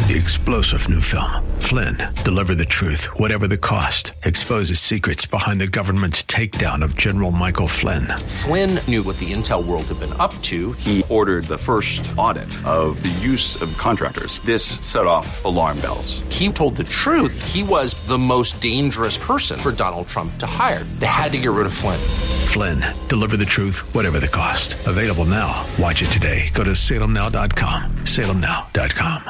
The explosive new film, Flynn, deliver the truth, whatever the cost, exposes secrets behind the government's takedown of General Michael Flynn. Flynn knew what the intel world had been up to. He ordered the first audit of the use of contractors. This set off alarm bells. He told the truth. He was the most dangerous person for Donald Trump to hire. They had to get rid of Flynn. Flynn, deliver the truth, whatever the cost. Available now. Watch it today. Go to salemnow.com. salemnow.com.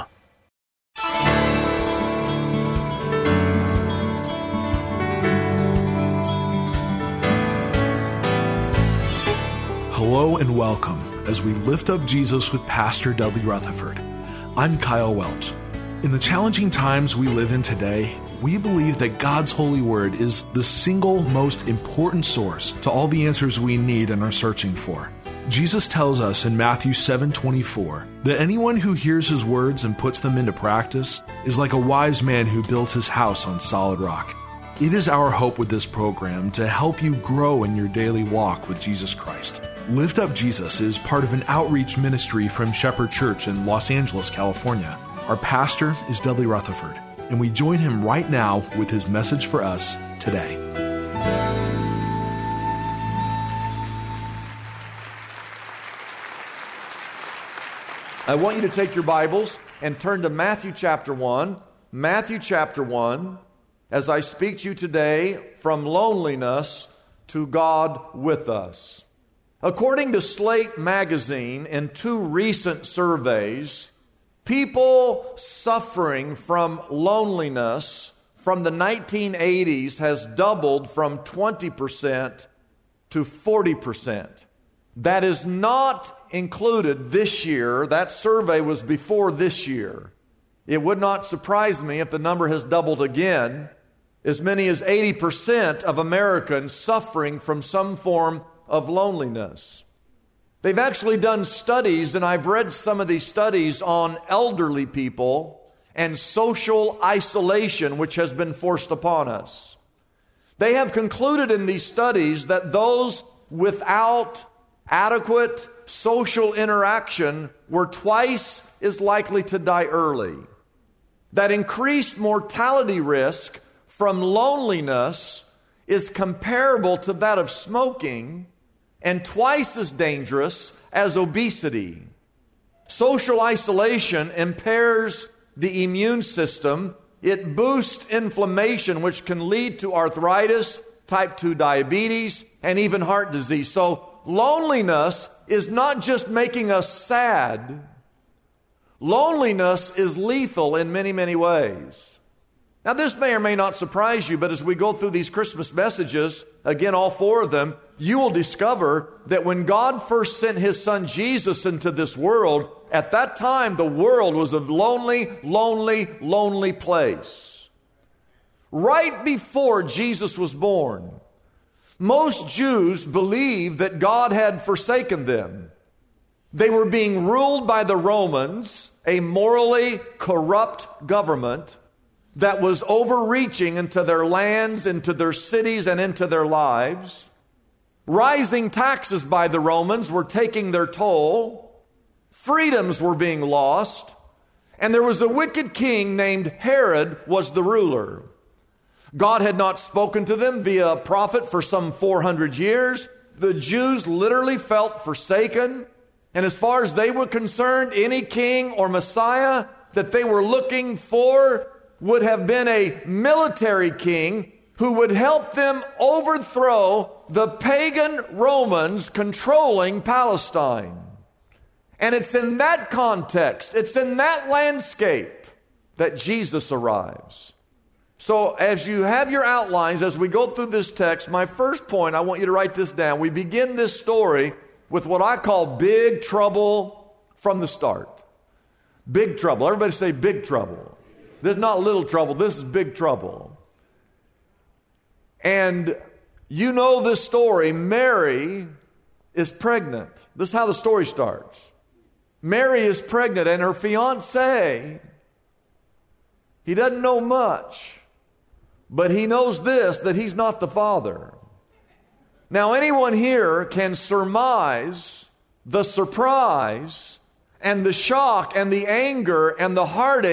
Hello and welcome as we lift up Jesus with Pastor Dudley Rutherford. I'm Kyle Welch. In the challenging times we live in today, we believe that God's holy word is the single most important source to all the answers we need and are searching for. Jesus tells us in Matthew 7:24 that anyone who hears his words and puts them into practice is like a wise man who builds his house on solid rock. It is our hope with this program to help you grow in your daily walk with Jesus Christ. Lift Up Jesus is part of an outreach ministry from Shepherd Church in Los Angeles, California. Our pastor is Dudley Rutherford, and we join him right now with his message for us today. I want you to take your Bibles and turn to Matthew chapter 1. Matthew chapter 1, as I speak to you today from loneliness to God with us. According to Slate magazine and two recent surveys, people suffering from loneliness from the 1980s has doubled from 20% to 40%. That is not included this year. That survey was before this year. It would not surprise me if the number has doubled again. As many as 80% of Americans suffering from some form of loneliness. They've actually done studies, and I've read some of these studies on elderly people and social isolation which has been forced upon us. They have concluded in these studies that those without adequate social interaction were twice as likely to die early. That increased mortality risk from loneliness is comparable to that of smoking and twice as dangerous as obesity. Social isolation impairs the immune system. It boosts inflammation, which can lead to arthritis, type 2 diabetes, and even heart disease. So loneliness is not just making us sad. Loneliness is lethal in many, many ways. Now, this may or may not surprise you, but as we go through these Christmas messages, again, all four of them, you will discover that when God first sent His Son Jesus into this world, at that time, the world was a lonely, lonely, lonely place. Right before Jesus was born, most Jews believed that God had forsaken them. They were being ruled by the Romans, a morally corrupt government that was overreaching into their lands, into their cities, and into their lives. Rising taxes by the Romans were taking their toll. Freedoms were being lost. And there was a wicked king named Herod was the ruler. God had not spoken to them via a prophet for some 400 years. The Jews literally felt forsaken. And as far as they were concerned, any king or Messiah that they were looking for would have been a military king who would help them overthrow the pagan Romans controlling Palestine. And it's in that context, it's in that landscape that Jesus arrives. So as you have your outlines, as we go through this text, my first point, I want you to write this down. We begin this story with what I call big trouble from the start. Big trouble. Everybody say big trouble. This is not little trouble. This is big trouble. And you know this story. Mary is pregnant. This is how the story starts. Mary is pregnant, and her fiancé, he doesn't know much, but he knows this, that he's not the father. Now, anyone here can surmise the surprise and the shock and the anger and the heartache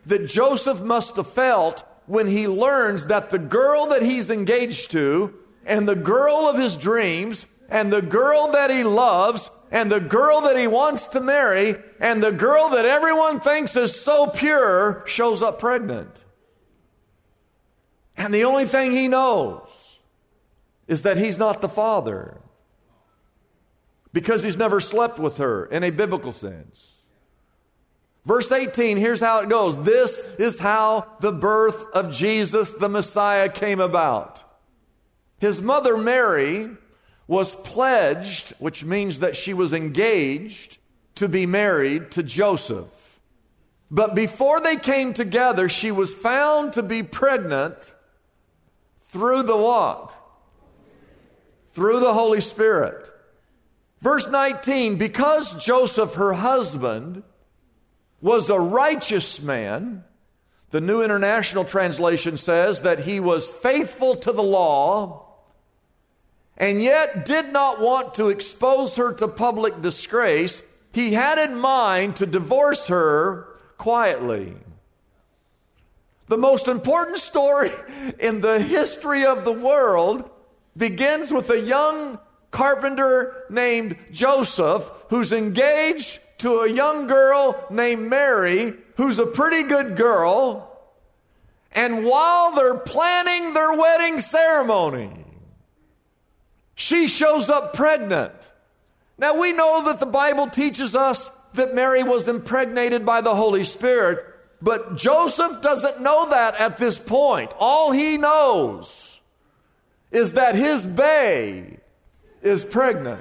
that Joseph must have felt when he learns that the girl that he's engaged to, and the girl of his dreams, and the girl that he loves, and the girl that he wants to marry, and the girl that everyone thinks is so pure, shows up pregnant. And the only thing he knows is that he's not the father, because he's never slept with her in a biblical sense. Verse 18, here's how it goes. This is how the birth of Jesus, the Messiah, came about. His mother Mary was pledged, which means that she was engaged to be married to Joseph. But before they came together, she was found to be pregnant through the what? Through the Holy Spirit. Verse 19, because Joseph, her husband, was a righteous man, the New International Translation says that he was faithful to the law, and yet did not want to expose her to public disgrace, he had in mind to divorce her quietly. The most important story in the history of the world begins with a young carpenter named Joseph who's engaged to a young girl named Mary, who's a pretty good girl. And while they're planning their wedding ceremony, she shows up pregnant. Now we know that the Bible teaches us that Mary was impregnated by the Holy Spirit, but Joseph doesn't know that at this point. All he knows is that his bae is pregnant.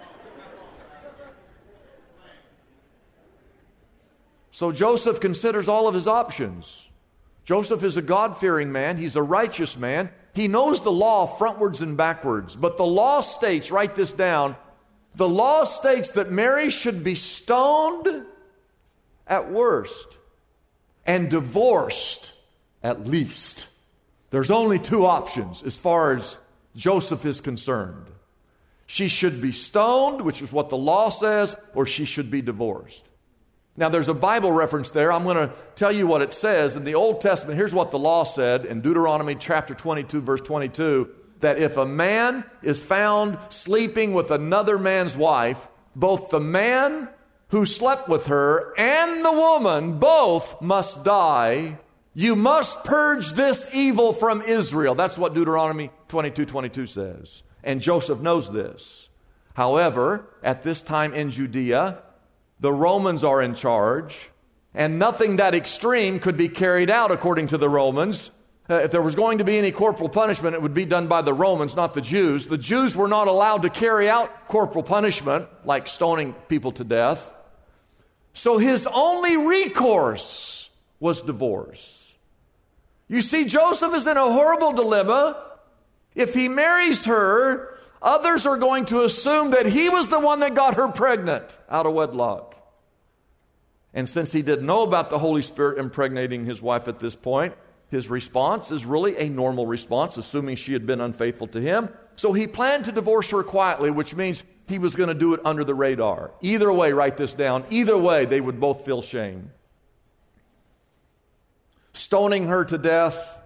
So Joseph considers all of his options. Joseph is a God-fearing man. He's a righteous man. He knows the law frontwards and backwards. But the law states, write this down, the law states that Mary should be stoned at worst and divorced at least. There's only two options as far as Joseph is concerned. She should be stoned, which is what the law says, or she should be divorced. Now, there's a Bible reference there. I'm going to tell you what it says. In the Old Testament, here's what the law said in Deuteronomy chapter 22, verse 22, that if a man is found sleeping with another man's wife, both the man who slept with her and the woman both must die. You must purge this evil from Israel. That's what Deuteronomy 22:22 says. And Joseph knows this. However, at this time in Judea, the Romans are in charge, and nothing that extreme could be carried out according to the Romans. If there was going to be any corporal punishment, it would be done by the Romans, not the Jews. The Jews were not allowed to carry out corporal punishment, like stoning people to death. So his only recourse was divorce. You see, Joseph is in a horrible dilemma. If he marries her, others are going to assume that he was the one that got her pregnant out of wedlock. And since he didn't know about the Holy Spirit impregnating his wife at this point, his response is really a normal response, assuming she had been unfaithful to him. So he planned to divorce her quietly, which means he was going to do it under the radar. Either way, write this down. Either way, they would both feel shame. Stoning her to death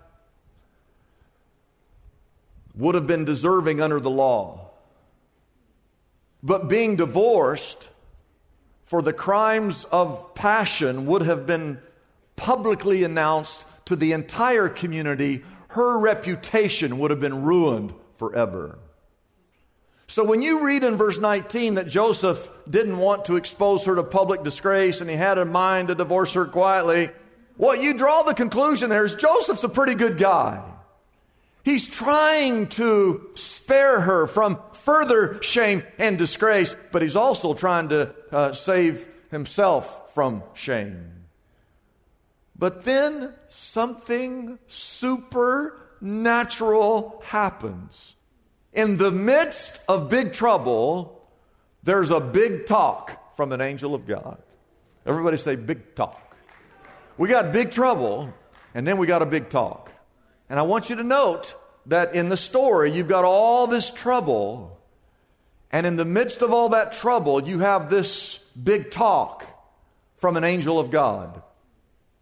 would have been deserving under the law. But being divorced for the crimes of passion would have been publicly announced to the entire community. Her reputation would have been ruined forever. So when you read in verse 19 that Joseph didn't want to expose her to public disgrace and he had in mind to divorce her quietly, what you draw the conclusion there is Joseph's a pretty good guy. He's trying to spare her from further shame and disgrace, but he's also trying to save himself from shame. But then something supernatural happens. In the midst of big trouble, there's a big talk from an angel of God. Everybody say big talk. We got big trouble, and then we got a big talk. And I want you to note that in the story, you've got all this trouble, and in the midst of all that trouble, you have this big talk from an angel of God.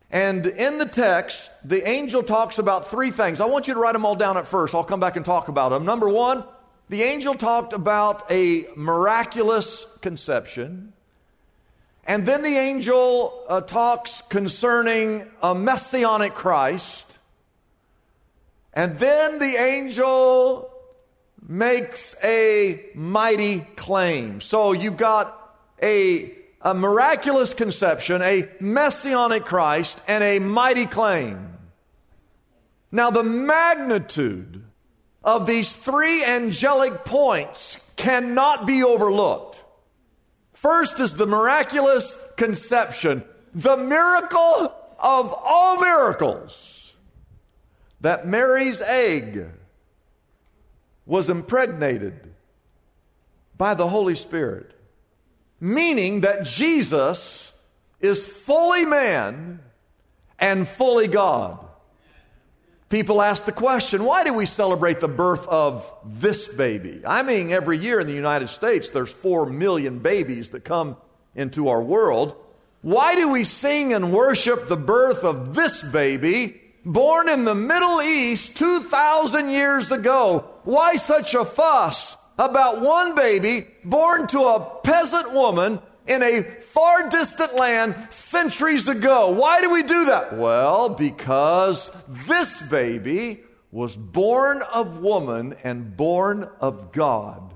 And in the text, the angel talks about three things. I want you to write them all down at first. I'll come back and talk about them. Number one, the angel talked about a miraculous conception. And then the angel talks concerning a messianic Christ. And then the angel makes a mighty claim. So you've got a miraculous conception, a messianic Christ, and a mighty claim. Now, the magnitude of these three angelic points cannot be overlooked. First is the miraculous conception, the miracle of all miracles, that Mary's egg was impregnated by the Holy Spirit, meaning that Jesus is fully man and fully God. People ask the question, why do we celebrate the birth of this baby? I mean, every year in the United States, there's 4 million babies that come into our world. Why do we sing and worship the birth of this baby born in the Middle East 2,000 years ago? Why such a fuss about one baby born to a peasant woman in a far distant land centuries ago? Why do we do that? Well, because this baby was born of woman and born of God.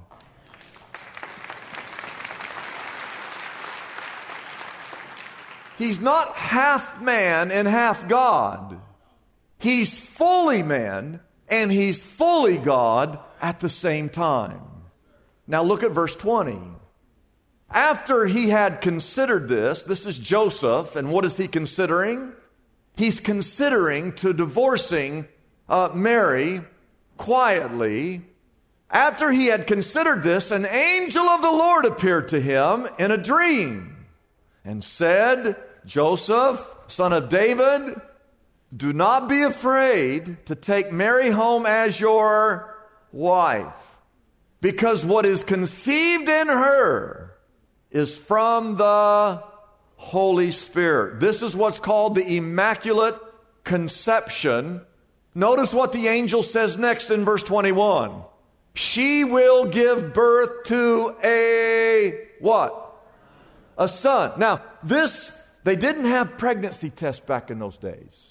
He's not half man and half God. He's fully man and he's fully God at the same time. Now look at verse 20. After he had considered this is Joseph, and what is he considering? He's considering to divorcing Mary quietly. After he had considered this, an angel of the Lord appeared to him in a dream and said, Joseph, son of David, do not be afraid to take Mary home as your wife, because what is conceived in her is from the Holy Spirit. This is what's called the Immaculate Conception. Notice what the angel says next in verse 21. She will give birth to a what? A son. Now, they didn't have pregnancy tests back in those days.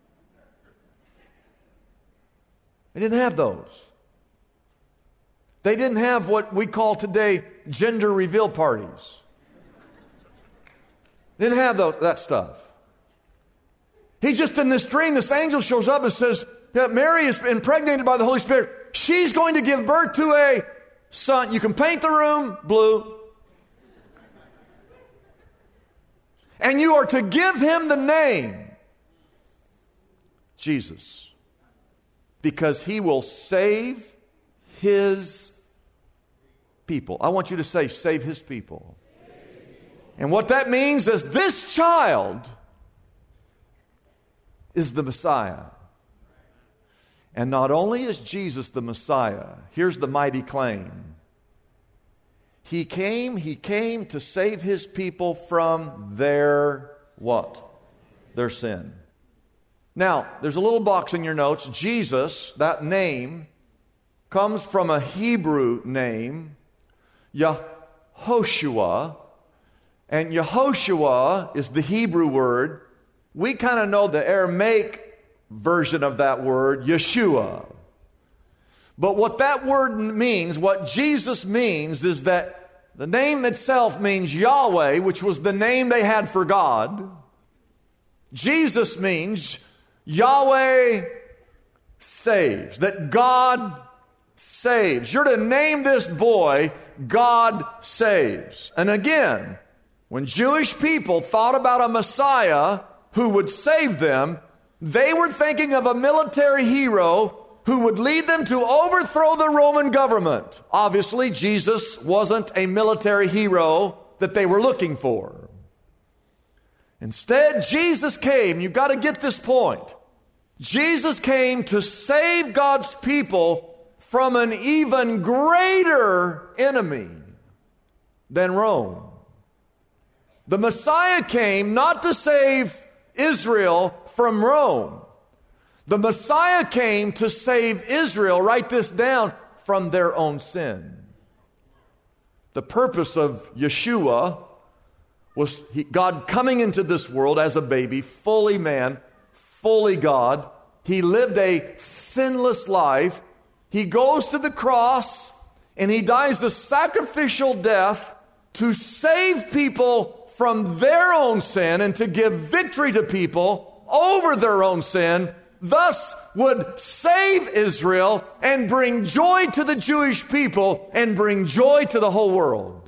They didn't have those. They didn't have what we call today gender reveal parties. They didn't have that stuff. He just in this dream, this angel shows up and says that Mary is impregnated by the Holy Spirit. She's going to give birth to a son. You can paint the room blue. And you are to give him the name Jesus, because he will save his people. I want you to say, save his people. And what that means is this child is the Messiah. And not only is Jesus the Messiah, here's the mighty claim. He came to save his people from their what? Their sin. Now, there's a little box in your notes. Jesus, that name, comes from a Hebrew name, Yehoshua. And Yehoshua is the Hebrew word. We kind of know the Aramaic version of that word, Yeshua. But what that word means, what Jesus means, is that the name itself means Yahweh, which was the name they had for God. Jesus means Yahweh saves, that God saves. You're to name this boy God saves. And again, when Jewish people thought about a Messiah who would save them, they were thinking of a military hero who would lead them to overthrow the Roman government. Obviously, Jesus wasn't a military hero that they were looking for. Instead, Jesus came, you've got to get this point. Jesus came to save God's people from an even greater enemy than Rome. The Messiah came not to save Israel from Rome. The Messiah came to save Israel, write this down, from their own sin. The purpose of Yeshua was God coming into this world as a baby, fully man, fully God. He lived a sinless life. He goes to the cross and he dies a sacrificial death to save people from their own sin and to give victory to people over their own sin, thus would save Israel and bring joy to the Jewish people and bring joy to the whole world.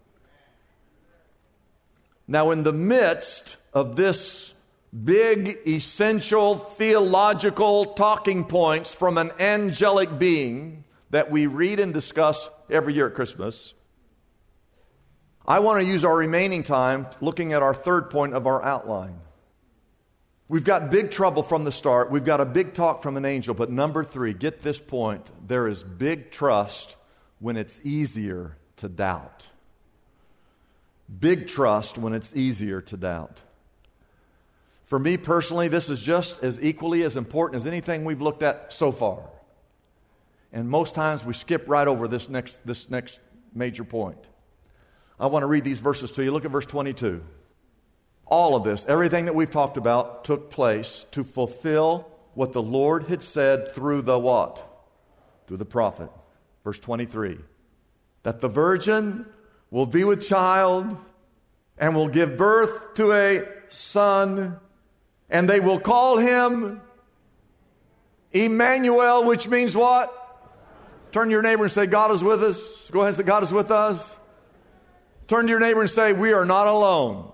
Now, in the midst of this big, essential, theological talking points from an angelic being that we read and discuss every year at Christmas, I want to use our remaining time looking at our third point of our outline. We've got big trouble from the start. We've got a big talk from an angel. But number 3, get this point. There is big trust when it's easier to doubt. Big trust when it's easier to doubt. For me personally, this is just as equally as important as anything we've looked at so far. And most times we skip right over this next major point. I want to read these verses to you. Look at verse 22. All of this, everything that we've talked about, took place to fulfill what the Lord had said through the what? Through the prophet. Verse 23. That the virgin will be with child and will give birth to a son, and they will call him Emmanuel, which means what? Turn to your neighbor and say, God is with us. Go ahead and say, God is with us. Turn to your neighbor and say, we are not alone.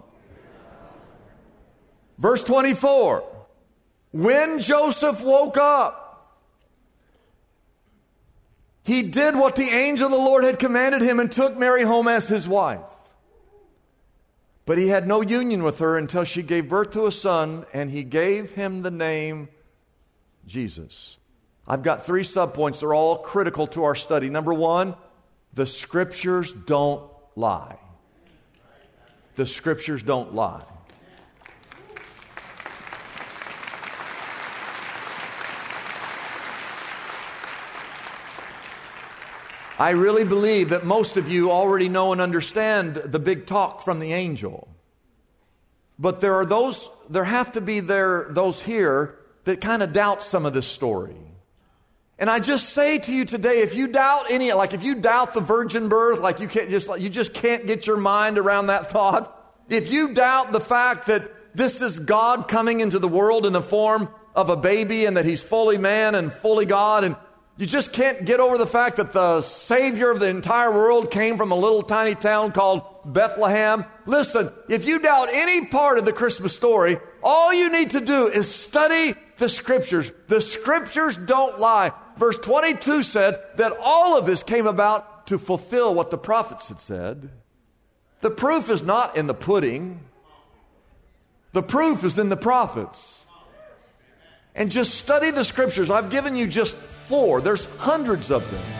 Verse 24. When Joseph woke up, he did what the angel of the Lord had commanded him and took Mary home as his wife. But he had no union with her until she gave birth to a son, and he gave him the name Jesus. I've got 3 subpoints. They're all critical to our study. Number 1, the Scriptures don't lie. The Scriptures don't lie. I really believe that most of you already know and understand the big talk from the angel. But there have to be those here that kind of doubt some of this story. And I just say to you today, if you doubt if you doubt the virgin birth, like you just can't get your mind around that thought. If you doubt the fact that this is God coming into the world in the form of a baby and that he's fully man and fully God, and you just can't get over the fact that the Savior of the entire world came from a little tiny town called Bethlehem. Listen, if you doubt any part of the Christmas story, all you need to do is study the Scriptures. The Scriptures don't lie. Verse 22 said that all of this came about to fulfill what the prophets had said. The proof is not in the pudding. The proof is in the prophets. And just study the Scriptures. I've given you just 4. There's hundreds of them.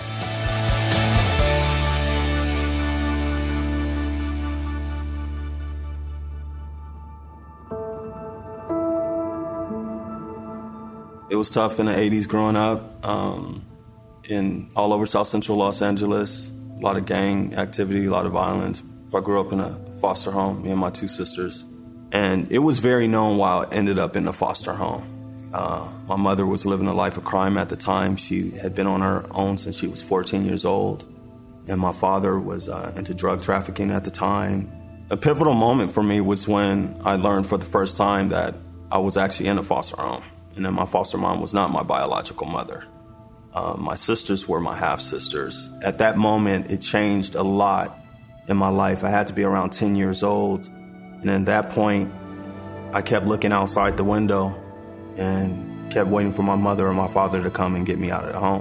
It was tough in the 80s growing up, in all over South Central Los Angeles. A lot of gang activity, a lot of violence. I grew up in a foster home, me and my 2 sisters. And it was very known why I ended up in a foster home. My mother was living a life of crime at the time. She had been on her own since she was 14 years old. And my father was into drug trafficking at the time. A pivotal moment for me was when I learned for the first time that I was actually in a foster home. And then my foster mom was not my biological mother. My sisters were my half-sisters. At that moment, it changed a lot in my life. I had to be around 10 years old. And at that point, I kept looking outside the window and kept waiting for my mother or my father to come and get me out of the home.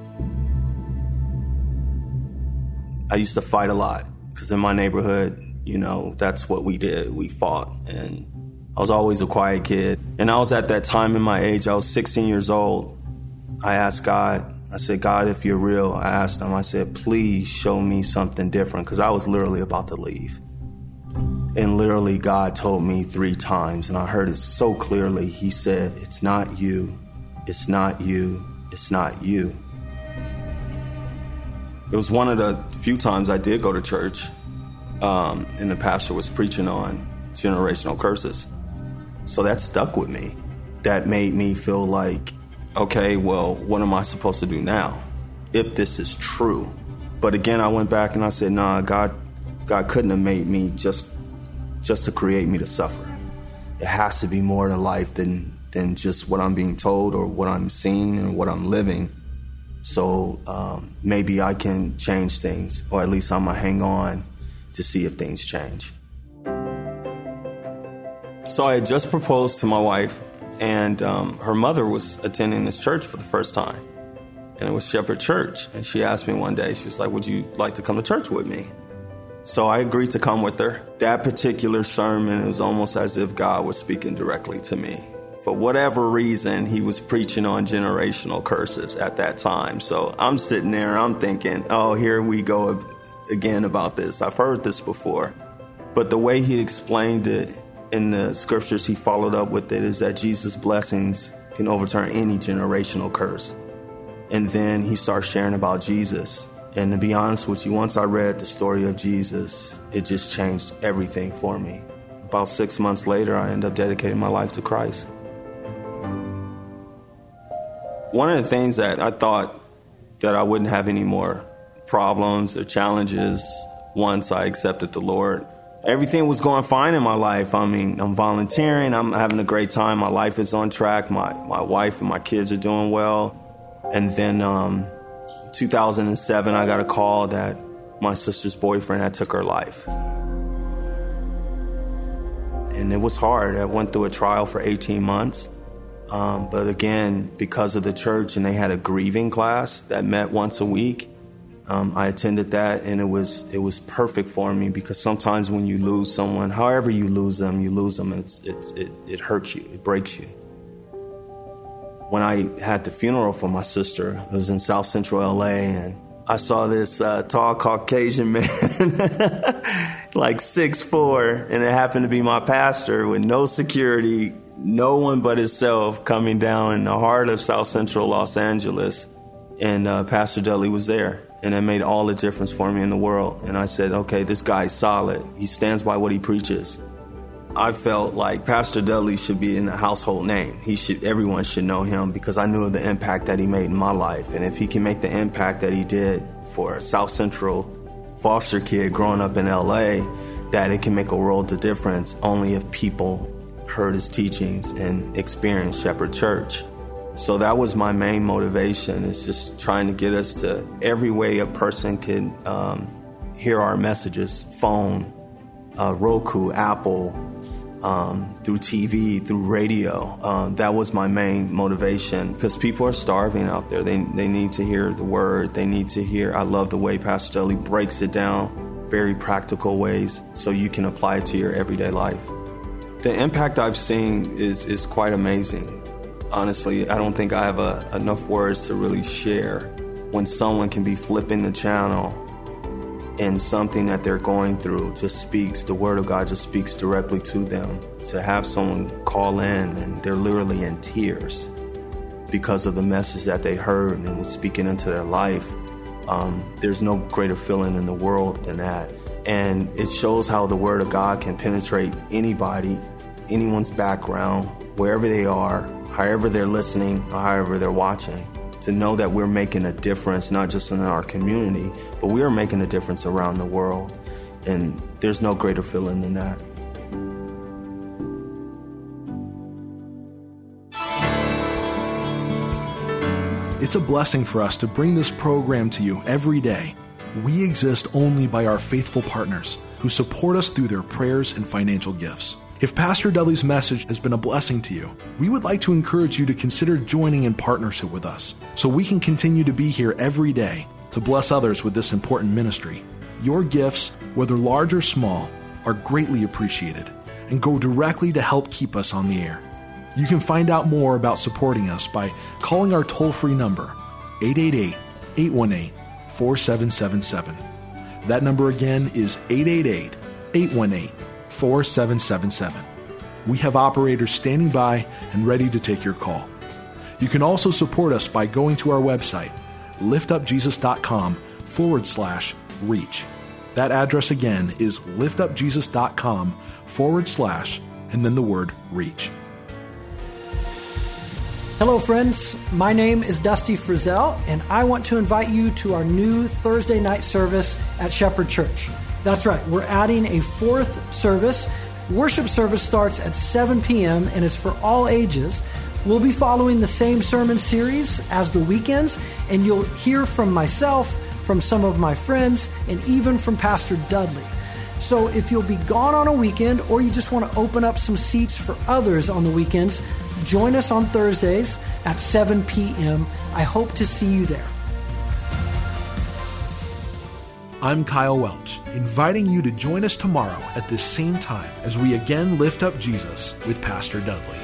I used to fight a lot because in my neighborhood, that's what we did. We fought, and I was always a quiet kid. And I was at that time in my age, I was 16 years old. I asked God, I said, God, if you're real, I asked him, I said, please show me something different, because I was literally about to leave. And literally God told me 3 times, and I heard it so clearly. He said, it's not you, it's not you, it's not you. It was one of the few times I did go to church, and the pastor was preaching on generational curses. So that stuck with me. That made me feel like, okay, well, what am I supposed to do now if this is true? But again, I went back and I said, nah, God couldn't have made me just to create me to suffer. It has to be more to life than just what I'm being told or what I'm seeing and what I'm living. So maybe I can change things, or at least I'm going to hang on to see if things change. So I had just proposed to my wife, and her mother was attending this church for the first time. And it was Shepherd Church. And she asked me one day, she was like, would you like to come to church with me? So I agreed to come with her. That particular sermon, it was almost as if God was speaking directly to me. For whatever reason, he was preaching on generational curses at that time. So I'm sitting there, I'm thinking, oh, here we go again about this. I've heard this before. But the way he explained it in the scriptures, he followed up with it, is that Jesus' blessings can overturn any generational curse. And then he starts sharing about Jesus. And to be honest with you, once I read the story of Jesus, it just changed everything for me. About 6 months later, I ended up dedicating my life to Christ. One of the things that I thought that I wouldn't have any more problems or challenges once I accepted the Lord. Everything was going fine in my life. I mean, I'm volunteering, I'm having a great time, my life is on track, my wife and my kids are doing well. And then 2007, I got a call that my sister's boyfriend had took her life. And it was hard. I went through a trial for 18 months. But again, because of the church, and they had a grieving class that met once a week, I attended that, and it was perfect for me, because sometimes when you lose someone, however you lose them, and it hurts you, it breaks you. When I had the funeral for my sister, it was in South Central LA, and I saw this tall Caucasian man, like 6'4", and it happened to be my pastor with no security, no one but himself, coming down in the heart of South Central Los Angeles. And Pastor Dudley was there, and it made all the difference for me in the world. And I said, okay, this guy's solid. He stands by what he preaches. I felt like Pastor Dudley should be in a household name. Everyone should know him, because I knew of the impact that he made in my life. And if he can make the impact that he did for a South Central foster kid growing up in LA, that it can make a world of difference only if people heard his teachings and experienced Shepherd Church. So that was my main motivation, is just trying to get us to every way a person can hear our messages: phone, Roku, Apple, through TV, through radio. That was my main motivation, because people are starving out there. They need to hear the word. They need to hear. I love the way Pastor Dudley breaks it down, very practical ways, so you can apply it to your everyday life. The impact I've seen is quite amazing. Honestly, I don't think I have enough words to really share. When someone can be flipping the channel and something that they're going through just speaks, the word of God just speaks directly to them. To have someone call in and they're literally in tears because of the message that they heard and was speaking into their life, there's no greater feeling in the world than that. And it shows how the word of God can penetrate anybody, anyone's background, wherever they are, however they're listening, or however they're watching. To know that we're making a difference, not just in our community, but we are making a difference around the world. And there's no greater feeling than that. It's a blessing for us to bring this program to you every day. We exist only by our faithful partners who support us through their prayers and financial gifts. If Pastor Dudley's message has been a blessing to you, we would like to encourage you to consider joining in partnership with us so we can continue to be here every day to bless others with this important ministry. Your gifts, whether large or small, are greatly appreciated and go directly to help keep us on the air. You can find out more about supporting us by calling our toll-free number, 888-818-4777. That number again is 888-818-4777. 888-866-4777. We have operators standing by and ready to take your call. You can also support us by going to our website, liftupjesus.com/reach. That address again is liftupjesus.com/ and then the word reach. Hello, friends. My name is Dusty Frizzell, and I want to invite you to our new Thursday night service at Shepherd Church. That's right, we're adding a fourth service. Worship service starts at 7 p.m., and it's for all ages. We'll be following the same sermon series as the weekends, and you'll hear from myself, from some of my friends, and even from Pastor Dudley. So if you'll be gone on a weekend, or you just want to open up some seats for others on the weekends, join us on Thursdays at 7 p.m. I hope to see you there. I'm Kyle Welch, inviting you to join us tomorrow at this same time as we again lift up Jesus with Pastor Dudley.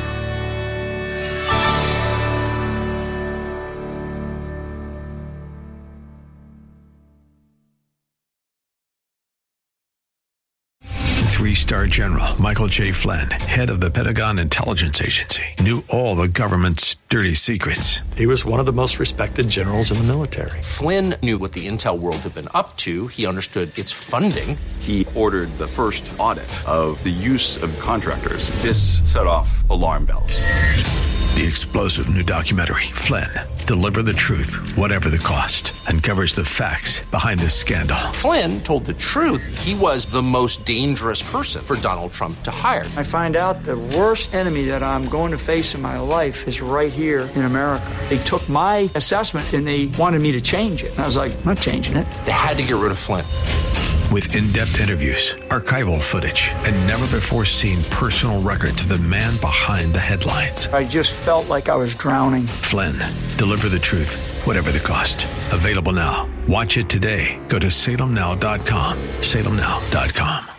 Three-star General Michael J. Flynn, head of the Pentagon Intelligence Agency, knew all the government's dirty secrets. He was one of the most respected generals in the military. Flynn knew what the intel world had been up to. He understood its funding. He ordered the first audit of the use of contractors. This set off alarm bells. The explosive new documentary, Flynn, Deliver the Truth, Whatever the Cost, uncovers the facts behind this scandal. Flynn told the truth. He was the most dangerous person for Donald Trump to hire. I find out the worst enemy that I'm going to face in my life is right here in America. They took my assessment and they wanted me to change it. And I was like, I'm not changing it. They had to get rid of Flynn. With in-depth interviews, archival footage, and never-before-seen personal records of the man behind the headlines. I just felt like I was drowning. Flynn, Deliver the Truth, Whatever the Cost. Available now. Watch it today. Go to salemnow.com. salemnow.com.